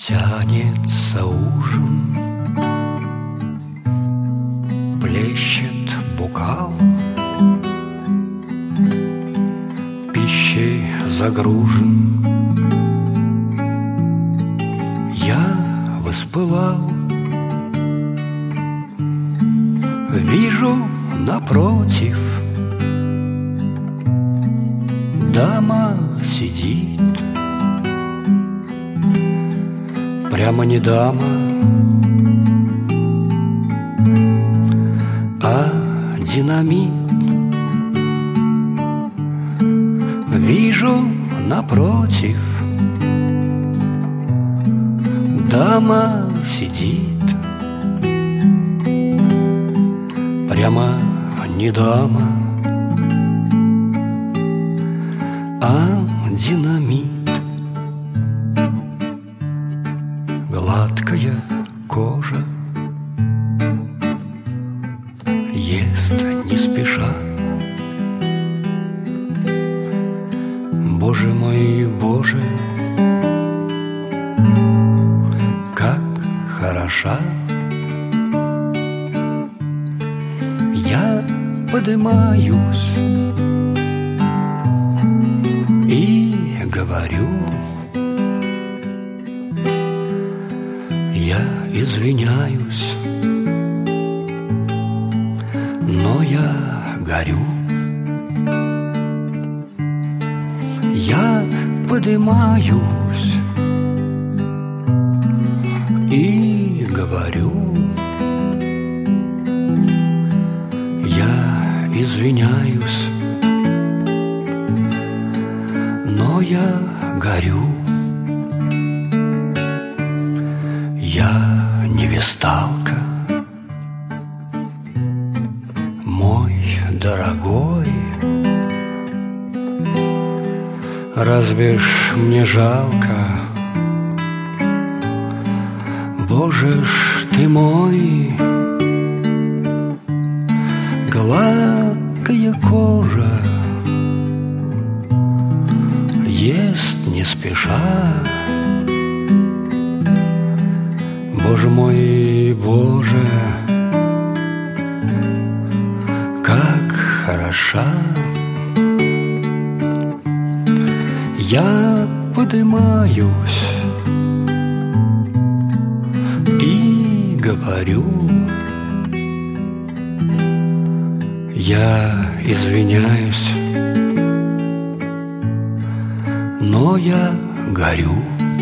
Тянется ужин, плещет бокал, пищей загружен. Я воспылал, вижу напротив, дама сидит. Прямо не дама, а динамит. Вижу напротив, дама сидит. Прямо не дама, а динамит. Гладкая кожа, ест не спеша. Боже мой, Боже, как хороша. Я подымаюсь и говорю: я извиняюсь, но я горю. Я подымаюсь и говорю: я извиняюсь, но я горю. Я не весталка, мой дорогой. Разве ж мне жалко? Боже ж ты мой, гладкая кожа, ест не спеша. Боже мой, Боже, как хороша. Я подымаюсь и говорю: я извиняюсь, но я горю.